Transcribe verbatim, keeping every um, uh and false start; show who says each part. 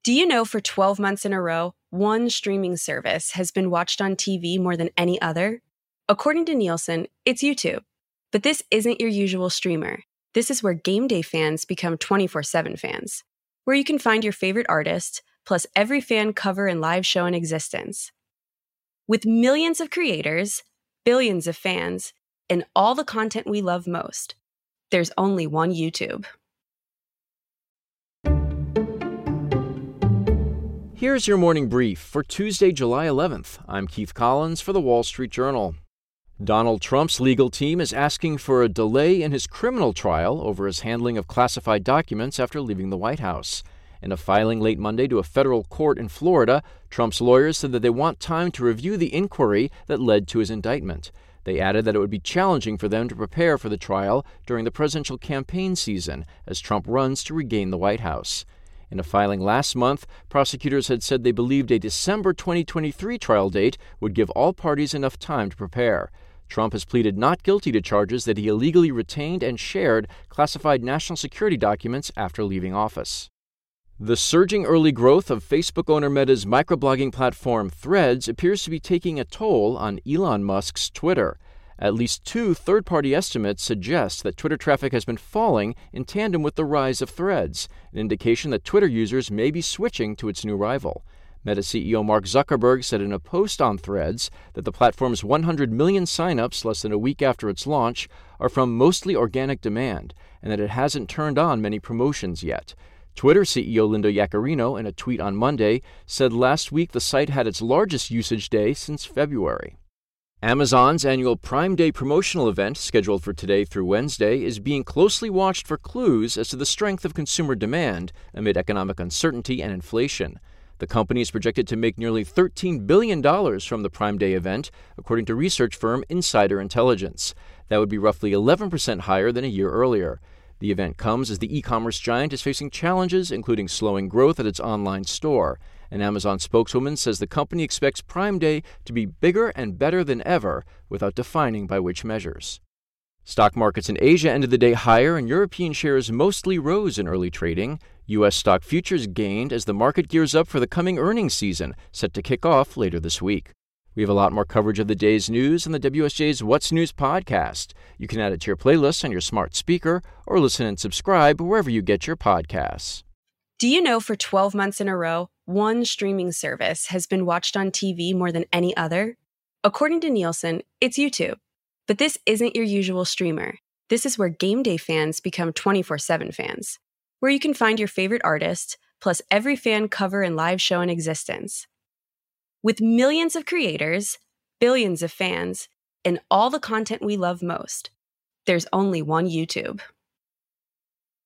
Speaker 1: Do you know for twelve months in a row, one streaming service has been watched on T V more than any other? According to Nielsen, it's YouTube. But this isn't your usual streamer. This is where game day fans become twenty-four seven fans, where you can find your favorite artist, plus every fan cover and live show in existence. With millions of creators, billions of fans, and all the content we love most, there's only one YouTube.
Speaker 2: Here's your morning brief for Tuesday, July eleventh. I'm Keith Collins for The Wall Street Journal. Donald Trump's legal team is asking for a delay in his criminal trial over his handling of classified documents after leaving the White House. In a filing late Monday to a federal court in Florida, Trump's lawyers said that they want time to review the inquiry that led to his indictment. They added that it would be challenging for them to prepare for the trial during the presidential campaign season as Trump runs to regain the White House. In a filing last month, prosecutors had said they believed a December twenty twenty-three trial date would give all parties enough time to prepare. Trump has pleaded not guilty to charges that he illegally retained and shared classified national security documents after leaving office. The surging early growth of Facebook owner Meta's microblogging platform Threads appears to be taking a toll on Elon Musk's Twitter. At least two third-party estimates suggest that Twitter traffic has been falling in tandem with the rise of Threads, an indication that Twitter users may be switching to its new rival. Meta C E O Mark Zuckerberg said in a post on Threads that the platform's one hundred million signups less than a week after its launch are from mostly organic demand, and that it hasn't turned on many promotions yet. Twitter C E O Linda Yaccarino, in a tweet on Monday, said last week the site had its largest usage day since February. Amazon's annual Prime Day promotional event, scheduled for today through Wednesday, is being closely watched for clues as to the strength of consumer demand amid economic uncertainty and inflation. The company is projected to make nearly thirteen billion dollars from the Prime Day event, according to research firm Insider Intelligence. That would be roughly eleven percent higher than a year earlier. The event comes as the e-commerce giant is facing challenges, including slowing growth at its online store. An Amazon spokeswoman says the company expects Prime Day to be bigger and better than ever, without defining by which measures. Stock markets in Asia ended the day higher, and European shares mostly rose in early trading. U S stock futures gained as the market gears up for the coming earnings season, set to kick off later this week. We have a lot more coverage of the day's news on the W S J's What's News podcast. You can add it to your playlist on your smart speaker or listen and subscribe wherever you get your podcasts.
Speaker 1: Do you know for twelve months in a row, one streaming service has been watched on T V more than any other? According to Nielsen, it's YouTube. But this isn't your usual streamer. This is where game day fans become twenty-four seven fans, where you can find your favorite artist, plus every fan cover and live show in existence. With millions of creators, billions of fans, and all the content we love most, there's only one YouTube.